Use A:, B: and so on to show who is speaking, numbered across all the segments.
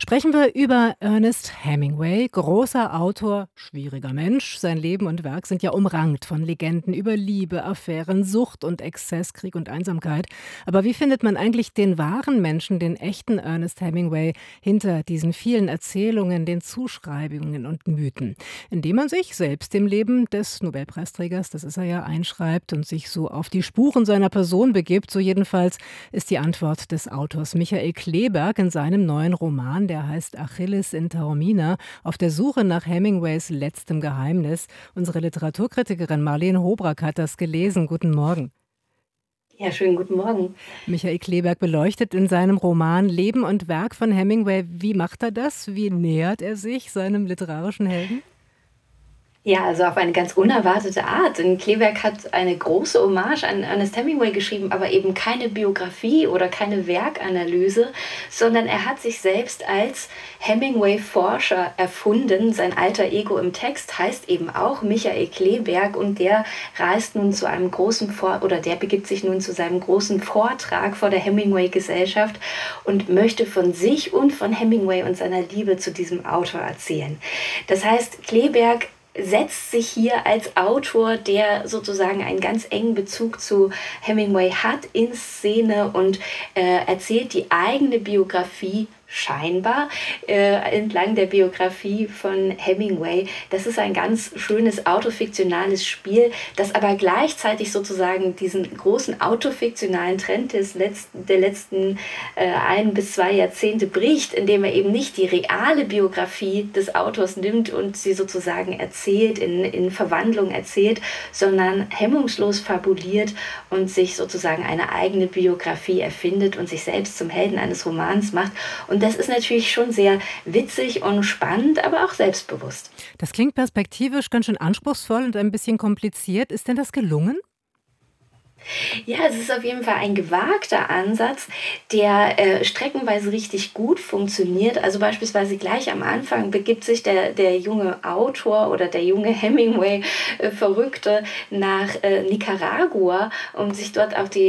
A: Sprechen wir über Ernest Hemingway, großer Autor, schwieriger Mensch. Sein Leben und Werk sind ja umrankt von Legenden über Liebe, Affären, Sucht und Exzess, Krieg und Einsamkeit. Aber wie findet man eigentlich den wahren Menschen, den echten Ernest Hemingway, hinter diesen vielen Erzählungen, den Zuschreibungen und Mythen? Indem man sich selbst dem Leben des Nobelpreisträgers, das ist er ja, einschreibt und sich so auf die Spuren seiner Person begibt. So jedenfalls ist die Antwort des Autors Michael Kleeberg in seinem neuen Roman, der heißt Achilles in Taormina, auf der Suche nach Hemingways letztem Geheimnis. Unsere Literaturkritikerin Marlene Hobrack hat das gelesen. Guten Morgen.
B: Ja, schönen guten Morgen.
A: Michael Kleeberg beleuchtet in seinem Roman Leben und Werk von Hemingway. Wie macht er das? Wie nähert er sich seinem literarischen Helden?
B: Ja, also auf eine ganz unerwartete Art. Denn Kleeberg hat eine große Hommage an Ernest Hemingway geschrieben, aber eben keine Biografie oder keine Werkanalyse, sondern er hat sich selbst als Hemingway-Forscher erfunden. Sein alter Ego im Text heißt eben auch Michael Kleeberg und der reist nun zu einem der begibt sich nun zu seinem großen Vortrag vor der Hemingway-Gesellschaft und möchte von sich und von Hemingway und seiner Liebe zu diesem Autor erzählen. Das heißt, Kleeberg setzt sich hier als Autor, der sozusagen einen ganz engen Bezug zu Hemingway hat, in Szene und erzählt die eigene Biografie scheinbar entlang der Biografie von Hemingway. Das ist ein ganz schönes autofiktionales Spiel, das aber gleichzeitig sozusagen diesen großen autofiktionalen Trend der letzten 1 bis 2 Jahrzehnte bricht, indem er eben nicht die reale Biografie des Autors nimmt und sie sozusagen erzählt, in Verwandlung erzählt, sondern hemmungslos fabuliert und sich sozusagen eine eigene Biografie erfindet und sich selbst zum Helden eines Romans macht. Und das ist natürlich schon sehr witzig und spannend, aber auch selbstbewusst.
A: Das klingt perspektivisch ganz schön anspruchsvoll und ein bisschen kompliziert. Ist denn das gelungen?
B: Ja, es ist auf jeden Fall ein gewagter Ansatz, der streckenweise richtig gut funktioniert. Also beispielsweise gleich am Anfang begibt sich der junge Autor oder der junge Hemingway-Verrückte nach Nicaragua, um sich dort auch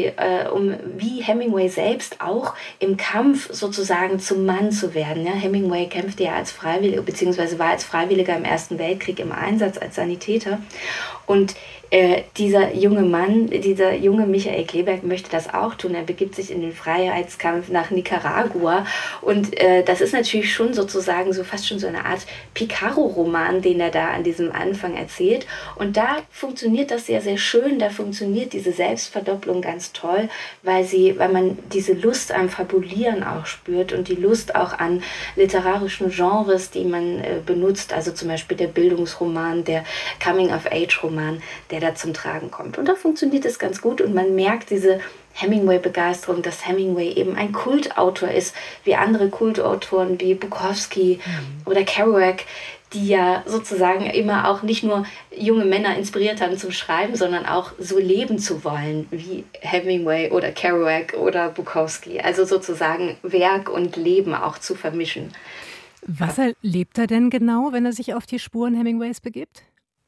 B: wie Hemingway selbst auch im Kampf sozusagen zum Mann zu werden. Ja, Hemingway kämpfte ja als Freiwilliger, beziehungsweise war als Freiwilliger im Ersten Weltkrieg im Einsatz als Sanitäter. Und dieser junge Michael Kleeberg möchte das auch tun. Er begibt sich in den Freiheitskampf nach Nicaragua. Und das ist natürlich schon sozusagen so fast schon so eine Art Picaro-Roman, den er da an diesem Anfang erzählt. Und da funktioniert das sehr, sehr schön. Da funktioniert diese Selbstverdopplung ganz toll, weil man diese Lust am Fabulieren auch spürt und die Lust auch an literarischen Genres, die man benutzt. Also zum Beispiel der Bildungsroman, der Coming-of-Age-Roman, der da zum Tragen kommt. Und da funktioniert es ganz gut und man merkt diese Hemingway-Begeisterung, dass Hemingway eben ein Kultautor ist, wie andere Kultautoren wie Bukowski oder Kerouac, die ja sozusagen immer auch nicht nur junge Männer inspiriert haben zum Schreiben, sondern auch so leben zu wollen wie Hemingway oder Kerouac oder Bukowski. Also sozusagen Werk und Leben auch zu vermischen.
A: Was erlebt er denn genau, wenn er sich auf die Spuren Hemingways begibt?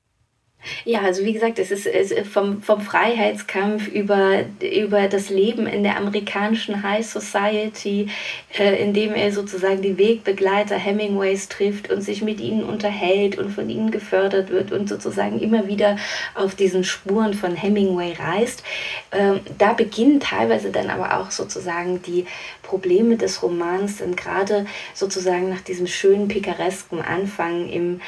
B: Ja, also wie gesagt, es ist vom Freiheitskampf über das Leben in der amerikanischen High Society, in dem er sozusagen die Wegbegleiter Hemingways trifft und sich mit ihnen unterhält und von ihnen gefördert wird und sozusagen immer wieder auf diesen Spuren von Hemingway reist. Da beginnen teilweise dann aber auch sozusagen die Probleme des Romans, denn gerade sozusagen nach diesem schönen picaresken Anfang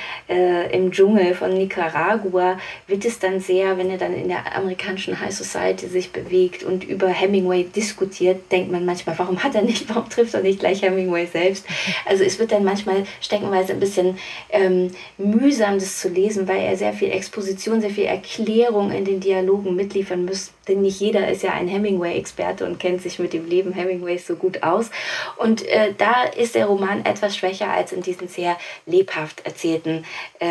B: im Dschungel von Nicaragua wird es dann sehr, wenn er dann in der amerikanischen High Society sich bewegt und über Hemingway diskutiert, denkt man manchmal, warum trifft er nicht gleich Hemingway selbst? Also es wird dann manchmal steckenweise ein bisschen mühsam, das zu lesen, weil er sehr viel Exposition, sehr viel Erklärung in den Dialogen mitliefern muss. Denn nicht jeder ist ja ein Hemingway-Experte und kennt sich mit dem Leben Hemingways so gut aus. Und da ist der Roman etwas schwächer als in diesen sehr lebhaft erzählten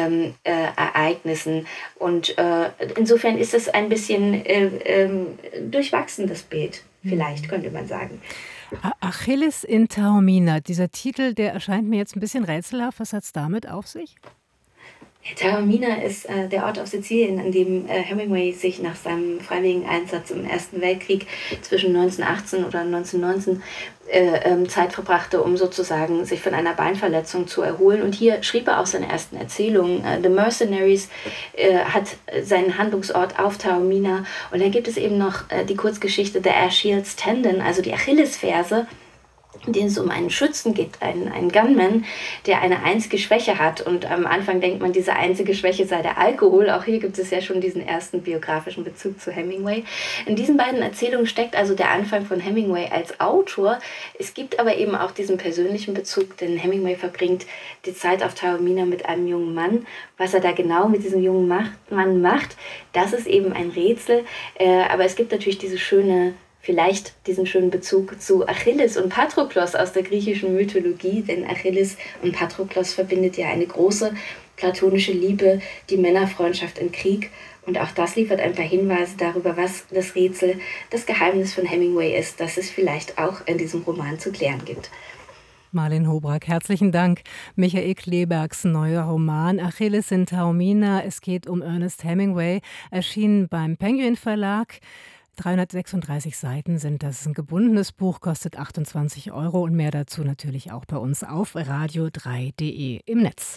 B: Ereignissen. Und insofern ist es ein bisschen durchwachsen, das Bild, vielleicht könnte man sagen.
A: Achilles in Taormina, dieser Titel, der erscheint mir jetzt ein bisschen rätselhaft. Was hat es damit auf sich?
B: Taormina ist der Ort auf Sizilien, an dem Hemingway sich nach seinem freiwilligen Einsatz im Ersten Weltkrieg zwischen 1918 oder 1919 Zeit verbrachte, um sozusagen sich von einer Beinverletzung zu erholen. Und hier schrieb er auch seine ersten Erzählungen. The Mercenaries hat seinen Handlungsort auf Taormina. Und dann gibt es eben noch die Kurzgeschichte The Achilles Tendon, also die Achillesferse, in denen es um einen Schützen geht, einen Gunman, der eine einzige Schwäche hat. Und am Anfang denkt man, diese einzige Schwäche sei der Alkohol. Auch hier gibt es ja schon diesen ersten biografischen Bezug zu Hemingway. In diesen beiden Erzählungen steckt also der Anfang von Hemingway als Autor. Es gibt aber eben auch diesen persönlichen Bezug, denn Hemingway verbringt die Zeit auf Taormina mit einem jungen Mann. Was er da genau mit diesem jungen Mann macht, das ist eben ein Rätsel. Aber es gibt natürlich vielleicht diesen schönen Bezug zu Achilles und Patroklos aus der griechischen Mythologie, denn Achilles und Patroklos verbindet ja eine große platonische Liebe, die Männerfreundschaft im Krieg. Und auch das liefert ein paar Hinweise darüber, was das Rätsel, das Geheimnis von Hemingway ist, das es vielleicht auch in diesem Roman zu klären gibt.
A: Marlene Hobrak, herzlichen Dank. Michael Klebergs neuer Roman Achilles in Taormina. Es geht um Ernest Hemingway, erschienen beim Penguin Verlag. 336 Seiten sind das. Ein gebundenes Buch, kostet 28 € und mehr dazu natürlich auch bei uns auf radio3.de im Netz.